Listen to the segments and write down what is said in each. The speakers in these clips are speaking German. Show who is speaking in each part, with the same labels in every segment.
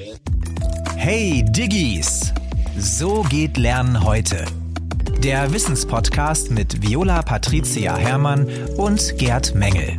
Speaker 1: Hey Diggis! So geht Lernen heute. Der Wissenspodcast mit Viola Patricia Herrmann und Gerd Mengel.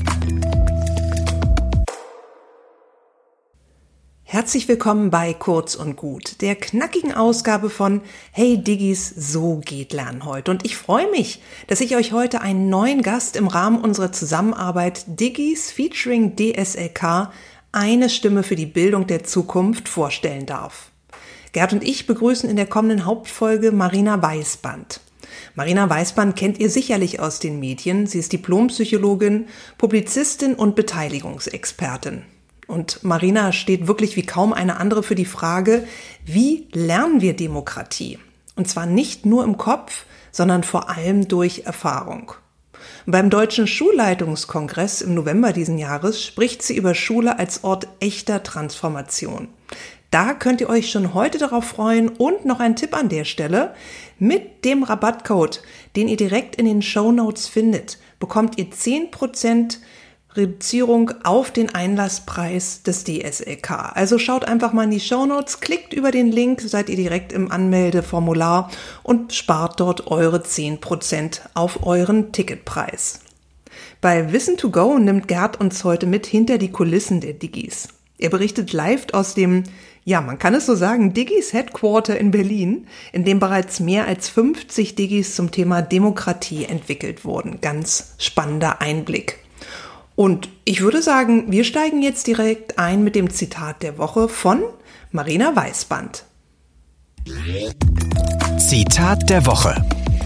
Speaker 2: Herzlich willkommen bei Kurz und Gut, der knackigen Ausgabe von Hey Diggis, so geht Lernen heute. Und ich freue mich, dass ich euch heute einen neuen Gast im Rahmen unserer Zusammenarbeit Diggis featuring DSLK, eine Stimme für die Bildung der Zukunft, vorstellen darf. Gerd und ich begrüßen in der kommenden Hauptfolge Marina Weißband. Marina Weißband kennt ihr sicherlich aus den Medien. Sie ist Diplompsychologin, Publizistin und Beteiligungsexpertin. Und Marina steht wirklich wie kaum eine andere für die Frage, wie lernen wir Demokratie? Und zwar nicht nur im Kopf, sondern vor allem durch Erfahrung. Beim Deutschen Schulleitungskongress im November diesen Jahres spricht sie über Schule als Ort echter Transformation. Da könnt ihr euch schon heute darauf freuen und noch ein Tipp an der Stelle. Mit dem Rabattcode, den ihr direkt in den Shownotes findet, bekommt ihr 10% Reduzierung auf den Einlasspreis des DSLK. Also schaut einfach mal in die Shownotes, klickt über den Link, seid ihr direkt im Anmeldeformular und spart dort eure 10% auf euren Ticketpreis. Bei Wissen to Go nimmt Gerd uns heute mit hinter die Kulissen der Diggis. Er berichtet live aus dem, man kann es so sagen, Diggis Headquarter in Berlin, in dem bereits mehr als 50 Diggis zum Thema Demokratie entwickelt wurden. Ganz spannender Einblick. Und ich würde sagen, wir steigen jetzt direkt ein mit dem Zitat der Woche von Marina Weißband.
Speaker 1: Zitat der Woche.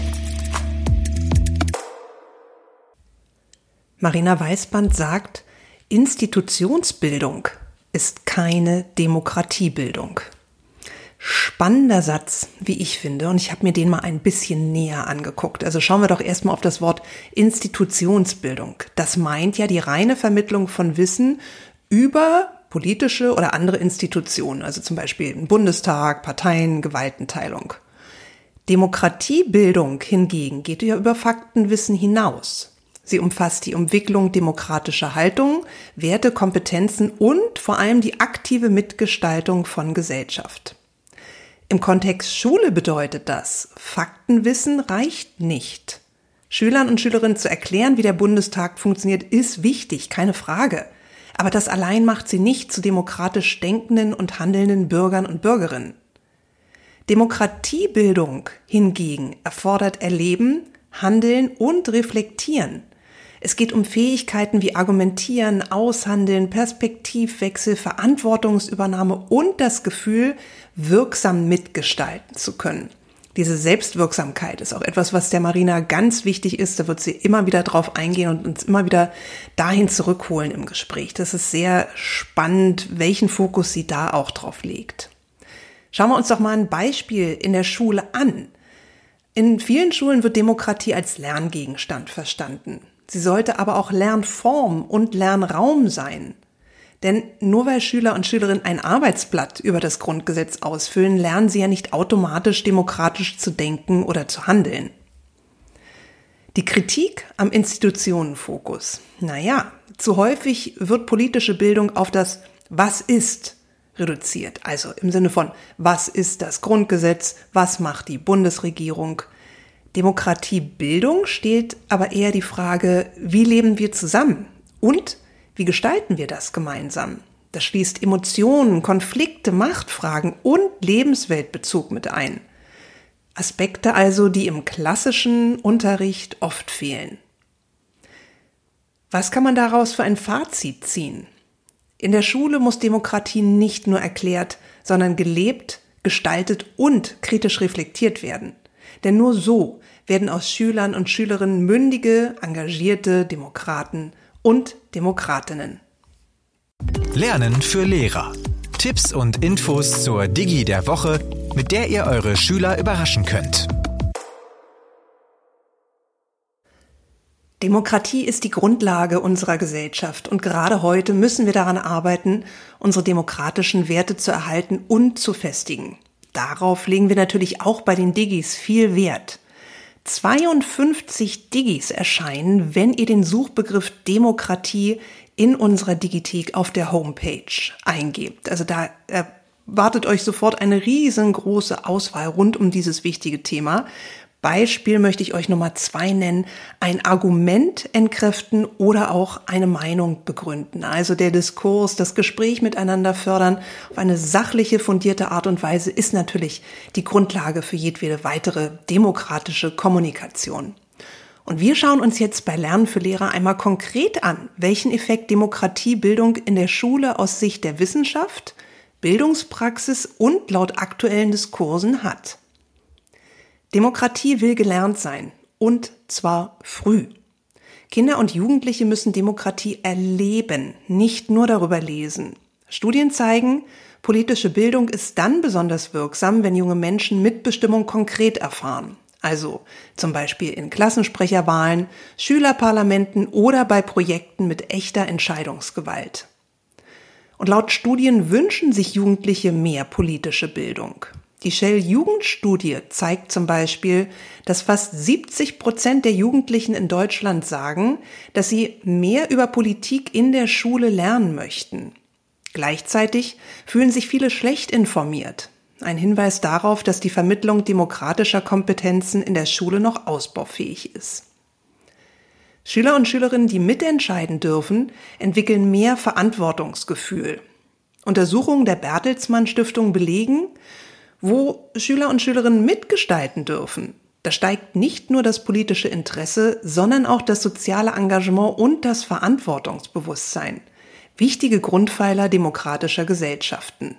Speaker 2: Marina Weißband sagt, Institutionsbildung ist keine Demokratiebildung. Spannender Satz, wie ich finde, und ich habe mir den mal ein bisschen näher angeguckt. Also schauen wir doch erstmal auf das Wort Institutionsbildung. Das meint ja die reine Vermittlung von Wissen über politische oder andere Institutionen, also zum Beispiel den Bundestag, Parteien, Gewaltenteilung. Demokratiebildung hingegen geht ja über Faktenwissen hinaus. Sie umfasst die Entwicklung demokratischer Haltungen, Werte, Kompetenzen und vor allem die aktive Mitgestaltung von Gesellschaft. Im Kontext Schule bedeutet das, Faktenwissen reicht nicht. Schülern und Schülerinnen zu erklären, wie der Bundestag funktioniert, ist wichtig, keine Frage. Aber das allein macht sie nicht zu demokratisch denkenden und handelnden Bürgern und Bürgerinnen. Demokratiebildung hingegen erfordert Erleben, Handeln und Reflektieren. Es geht um Fähigkeiten wie Argumentieren, Aushandeln, Perspektivwechsel, Verantwortungsübernahme und das Gefühl, wirksam mitgestalten zu können. Diese Selbstwirksamkeit ist auch etwas, was der Marina ganz wichtig ist. Da wird sie immer wieder drauf eingehen und uns immer wieder dahin zurückholen im Gespräch. Das ist sehr spannend, welchen Fokus sie da auch drauf legt. Schauen wir uns doch mal ein Beispiel in der Schule an. In vielen Schulen wird Demokratie als Lerngegenstand verstanden. Sie sollte aber auch Lernform und Lernraum sein. Denn nur weil Schüler und Schülerinnen ein Arbeitsblatt über das Grundgesetz ausfüllen, lernen sie ja nicht automatisch demokratisch zu denken oder zu handeln. Die Kritik am Institutionenfokus. Zu häufig wird politische Bildung auf das Was ist reduziert. Also im Sinne von Was ist das Grundgesetz? Was macht die Bundesregierung? Demokratiebildung steht aber eher die Frage, wie leben wir zusammen und wie gestalten wir das gemeinsam? Das schließt Emotionen, Konflikte, Machtfragen und Lebensweltbezug mit ein. Aspekte also, die im klassischen Unterricht oft fehlen. Was kann man daraus für ein Fazit ziehen? In der Schule muss Demokratie nicht nur erklärt, sondern gelebt, gestaltet und kritisch reflektiert werden. Denn nur so werden aus Schülern und Schülerinnen mündige, engagierte Demokraten und Demokratinnen.
Speaker 1: Lernen für Lehrer. Tipps und Infos zur Digi der Woche, mit der ihr eure Schüler überraschen könnt.
Speaker 2: Demokratie ist die Grundlage unserer Gesellschaft und gerade heute müssen wir daran arbeiten, unsere demokratischen Werte zu erhalten und zu festigen. Darauf legen wir natürlich auch bei den Diggis viel Wert. 52 Diggis erscheinen, wenn ihr den Suchbegriff Demokratie in unserer Digithek auf der Homepage eingebt. Also da erwartet euch sofort eine riesengroße Auswahl rund um dieses wichtige Thema. Beispiel möchte ich euch Nummer 2 nennen, ein Argument entkräften oder auch eine Meinung begründen. Also der Diskurs, das Gespräch miteinander fördern auf eine sachliche, fundierte Art und Weise ist natürlich die Grundlage für jedwede weitere demokratische Kommunikation. Und wir schauen uns jetzt bei Lernen für Lehrer einmal konkret an, welchen Effekt Demokratiebildung in der Schule aus Sicht der Wissenschaft, Bildungspraxis und laut aktuellen Diskursen hat. Demokratie will gelernt sein, und zwar früh. Kinder und Jugendliche müssen Demokratie erleben, nicht nur darüber lesen. Studien zeigen, politische Bildung ist dann besonders wirksam, wenn junge Menschen Mitbestimmung konkret erfahren. Also zum Beispiel in Klassensprecherwahlen, Schülerparlamenten oder bei Projekten mit echter Entscheidungsgewalt. Und laut Studien wünschen sich Jugendliche mehr politische Bildung. Die Shell-Jugendstudie zeigt zum Beispiel, dass fast 70% der Jugendlichen in Deutschland sagen, dass sie mehr über Politik in der Schule lernen möchten. Gleichzeitig fühlen sich viele schlecht informiert. Ein Hinweis darauf, dass die Vermittlung demokratischer Kompetenzen in der Schule noch ausbaufähig ist. Schüler und Schülerinnen, die mitentscheiden dürfen, entwickeln mehr Verantwortungsgefühl. Untersuchungen der Bertelsmann Stiftung belegen, wo Schüler und Schülerinnen mitgestalten dürfen, da steigt nicht nur das politische Interesse, sondern auch das soziale Engagement und das Verantwortungsbewusstsein. Wichtige Grundpfeiler demokratischer Gesellschaften.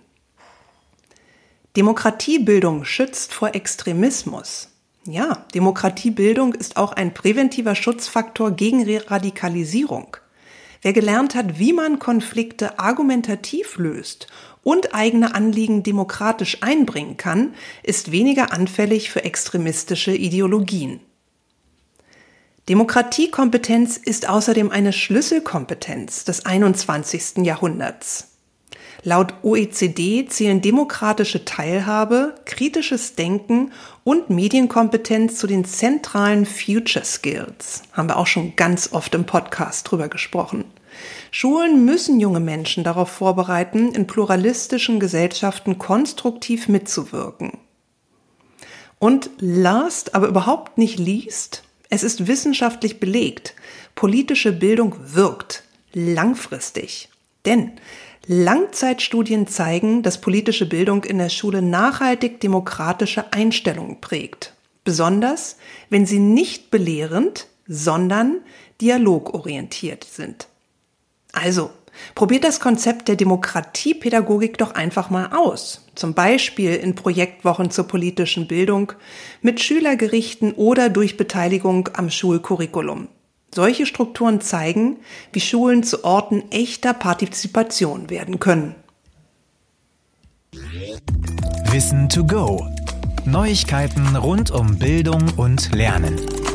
Speaker 2: Demokratiebildung schützt vor Extremismus. Ja, Demokratiebildung ist auch ein präventiver Schutzfaktor gegen Radikalisierung. Wer gelernt hat, wie man Konflikte argumentativ löst und eigene Anliegen demokratisch einbringen kann, ist weniger anfällig für extremistische Ideologien. Demokratiekompetenz ist außerdem eine Schlüsselkompetenz des 21. Jahrhunderts. Laut OECD zählen demokratische Teilhabe, kritisches Denken und Medienkompetenz zu den zentralen Future Skills. Haben wir auch schon ganz oft im Podcast drüber gesprochen. Schulen müssen junge Menschen darauf vorbereiten, in pluralistischen Gesellschaften konstruktiv mitzuwirken. Und last, aber überhaupt nicht least, es ist wissenschaftlich belegt, politische Bildung wirkt langfristig. Denn Langzeitstudien zeigen, dass politische Bildung in der Schule nachhaltig demokratische Einstellungen prägt. Besonders, wenn sie nicht belehrend, sondern dialogorientiert sind. Also, probiert das Konzept der Demokratiepädagogik doch einfach mal aus. Zum Beispiel in Projektwochen zur politischen Bildung, mit Schülergerichten oder durch Beteiligung am Schulcurriculum. Solche Strukturen zeigen, wie Schulen zu Orten echter Partizipation werden können.
Speaker 1: Wissen to go. Neuigkeiten rund um Bildung und Lernen.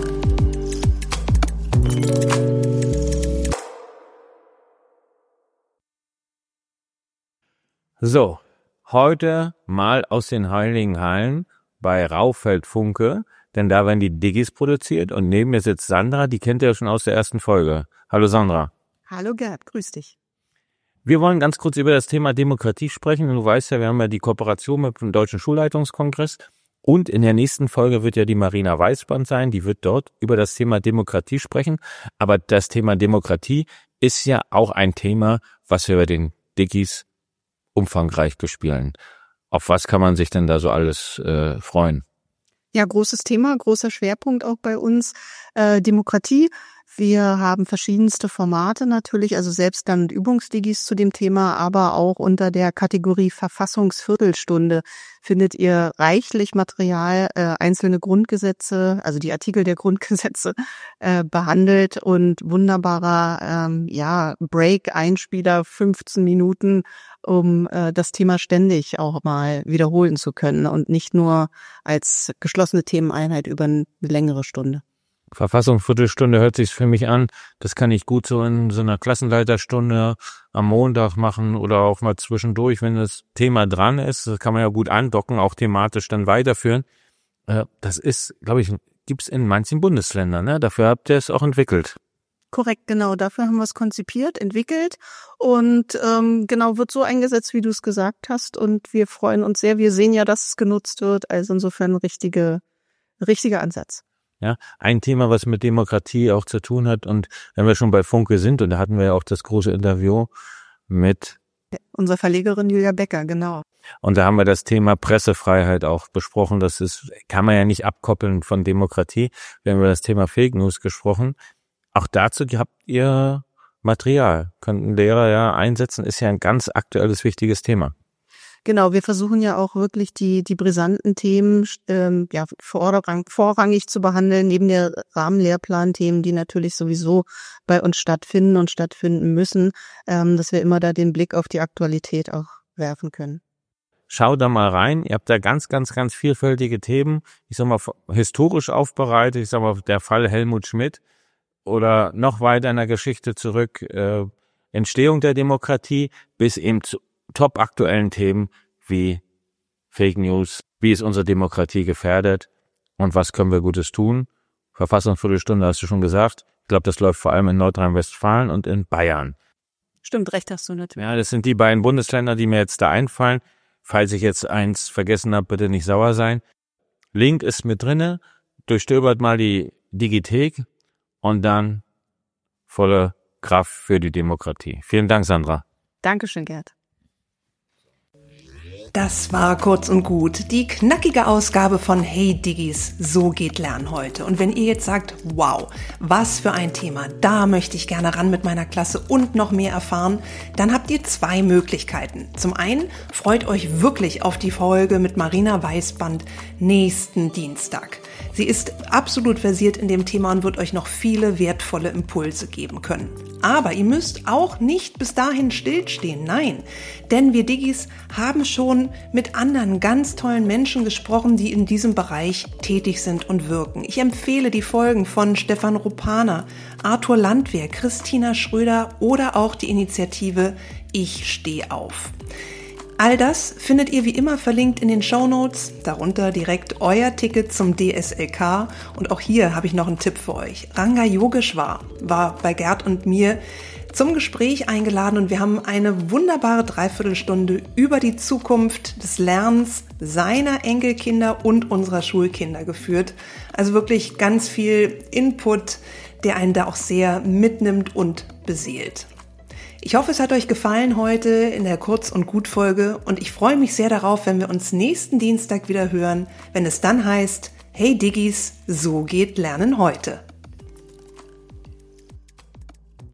Speaker 3: So, heute mal aus den Heiligen Hallen bei Rauhfeld-Funke, denn da werden die Diggis produziert und neben mir sitzt Sandra, die kennt ihr ja schon aus der ersten Folge. Hallo Sandra.
Speaker 4: Hallo Gerd, grüß dich.
Speaker 3: Wir wollen ganz kurz über das Thema Demokratie sprechen. Du weißt ja, wir haben ja die Kooperation mit dem Deutschen Schulleitungskongress und in der nächsten Folge wird ja die Marina Weißband sein, die wird dort über das Thema Demokratie sprechen. Aber das Thema Demokratie ist ja auch ein Thema, was wir bei den Diggis umfangreich bespielen. Auf was kann man sich denn da so alles freuen?
Speaker 4: Ja, großes Thema, großer Schwerpunkt auch bei uns, Demokratie. Wir haben verschiedenste Formate natürlich, also Selbstlern- und Übungsdigis zu dem Thema, aber auch unter der Kategorie Verfassungsviertelstunde findet ihr reichlich Material, einzelne Grundgesetze, also die Artikel der Grundgesetze behandelt und wunderbarer Break-Einspieler, 15 Minuten, um das Thema ständig auch mal wiederholen zu können und nicht nur als geschlossene Themeneinheit über eine längere Stunde.
Speaker 3: Verfassung, Viertelstunde hört sich für mich an. Das kann ich gut so in so einer Klassenleiterstunde am Montag machen oder auch mal zwischendurch, wenn das Thema dran ist. Das kann man ja gut andocken, auch thematisch dann weiterführen. Das ist, glaube ich, gibt's in manchen Bundesländern. Ne? Dafür habt ihr es auch entwickelt.
Speaker 4: Korrekt, genau. Dafür haben wir es konzipiert, entwickelt und genau wird so eingesetzt, wie du es gesagt hast. Und wir freuen uns sehr. Wir sehen ja, dass es genutzt wird. Also insofern richtiger Ansatz.
Speaker 3: Ja, ein Thema, was mit Demokratie auch zu tun hat. Und wenn wir schon bei Funke sind, und da hatten wir ja auch das große Interview mit
Speaker 4: unserer Verlegerin Julia Becker, genau.
Speaker 3: Und da haben wir das Thema Pressefreiheit auch besprochen. Kann man ja nicht abkoppeln von Demokratie. Wir haben über das Thema Fake News gesprochen. Auch dazu habt ihr Material. Könnten Lehrer ja einsetzen. Ist ja ein ganz aktuelles, wichtiges Thema.
Speaker 4: Genau, wir versuchen ja auch wirklich die brisanten Themen vorrangig zu behandeln, neben der Rahmenlehrplan-Themen, die natürlich sowieso bei uns stattfinden und stattfinden müssen, dass wir immer da den Blick auf die Aktualität auch werfen können.
Speaker 3: Schau da mal rein. Ihr habt da ganz, ganz, ganz vielfältige Themen. Ich sag mal, historisch aufbereitet. Ich sag mal, der Fall Helmut Schmidt oder noch weiter in der Geschichte zurück, Entstehung der Demokratie bis eben zu top aktuellen Themen wie Fake News, wie ist unsere Demokratie gefährdet und was können wir Gutes tun. Verfassungsviertelstunde hast du schon gesagt. Ich glaube, das läuft vor allem in Nordrhein-Westfalen und in Bayern.
Speaker 4: Stimmt, recht hast du natürlich.
Speaker 3: Ja, das sind die beiden Bundesländer, die mir jetzt da einfallen. Falls ich jetzt eins vergessen habe, bitte nicht sauer sein. Link ist mit drinne. Durchstöbert mal die Digithek und dann volle Kraft für die Demokratie. Vielen Dank, Sandra.
Speaker 4: Dankeschön, Gerd.
Speaker 2: Das war kurz und gut die knackige Ausgabe von Hey Diggis, so geht Lernen heute. Und wenn ihr jetzt sagt, wow, was für ein Thema, da möchte ich gerne ran mit meiner Klasse und noch mehr erfahren, dann habt ihr zwei Möglichkeiten. Zum einen freut euch wirklich auf die Folge mit Marina Weißband nächsten Dienstag. Sie ist absolut versiert in dem Thema und wird euch noch viele wertvolle Impulse geben können. Aber ihr müsst auch nicht bis dahin stillstehen, nein. Denn wir Diggis haben schon mit anderen ganz tollen Menschen gesprochen, die in diesem Bereich tätig sind und wirken. Ich empfehle die Folgen von Stefan Rupaner, Arthur Landwehr, Christina Schröder oder auch die Initiative Ich steh auf. All das findet ihr wie immer verlinkt in den Shownotes, darunter direkt euer Ticket zum DSLK. Und auch hier habe ich noch einen Tipp für euch. Ranga Yogeshwar war bei Gerd und mir zum Gespräch eingeladen und wir haben eine wunderbare Dreiviertelstunde über die Zukunft des Lernens seiner Enkelkinder und unserer Schulkinder geführt. Also wirklich ganz viel Input, der einen da auch sehr mitnimmt und beseelt. Ich hoffe, es hat euch gefallen heute in der Kurz- und Gut-Folge und ich freue mich sehr darauf, wenn wir uns nächsten Dienstag wieder hören, wenn es dann heißt, Hey Diggis, so geht Lernen heute.